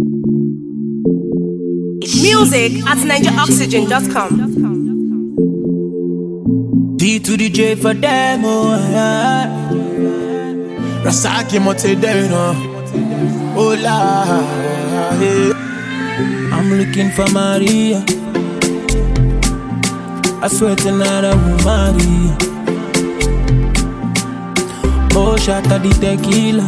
Music at NigeriOxygen.com. D to the J for them, oh yeah. Rasaki Motedeno, oh la, hey. I'm looking for Maria. I swear tonight I will marry. Oh, shot at the tequila.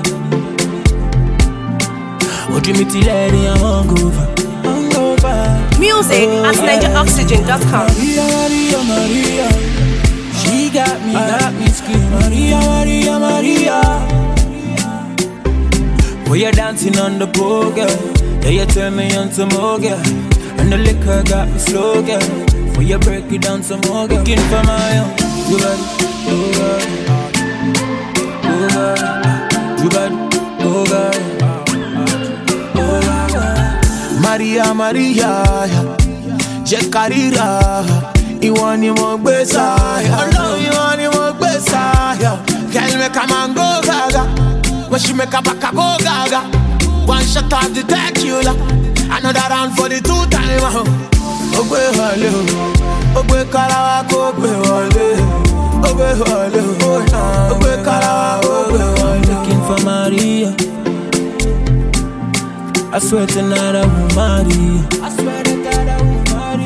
Oh, Jimmy Tilleri, I'm hungover. Music at NigeriOxygen.com. Maria, Maria, Maria. She got me screaming. Maria, Maria, Maria. Oh, you're dancing on the pole, girl. Yeah, you turn me on some more, girl. And the liquor got me slow, girl. Oh, you break it down some more, girl. Looking for my own. You got it, oh God. Oh God, you got it, oh God. Oh God. Maria, Maria, Jekarira. Iwọ ni mo gbé sáyà. Ọlọ́run ìwọ ni mo gbé sáyà. Girl make a man go gaga. When she make a back a go gaga. One shot of the tequila. Another round for the two time. Ogbe wọlé o. Ogbe karawa kó gbé wọlé. Ogbe wọlé o. Ogbe karawa kó gbé wọlé. Looking for Maria. I swear tonight I will marry. I swear to God I will marry.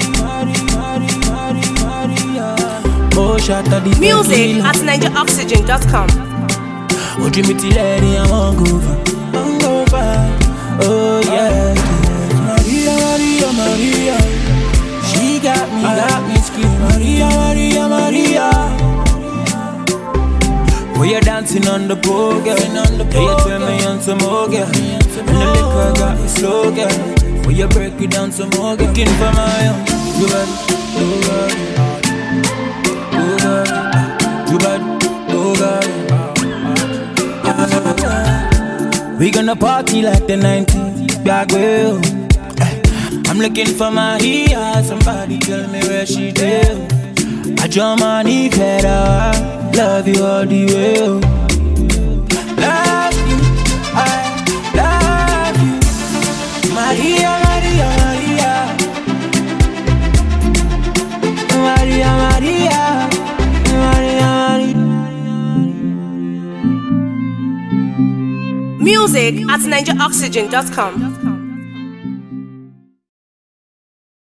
Music at NigeriOxygen.com. Oh, Jimmy Tilleri, I'm hungover. Oh, yeah. Maria, Maria, Maria. She got me screaming. Maria, Maria, Maria. Oh, you're dancing on the pole, girl. Yeah, you turn me on some more, girl. And the liquor got me slow, girl. Oh, you break it down some more, girl. Looking for my own. You got it, oh God. You got, oh God. We gonna party like the 90s, back well. I'm looking for Maria. Somebody tell me where she did. I draw money better. Love you all the way. Love you, I love you, Maria, Maria, Maria, Maria, Maria. Music at NigeriOxygen.com.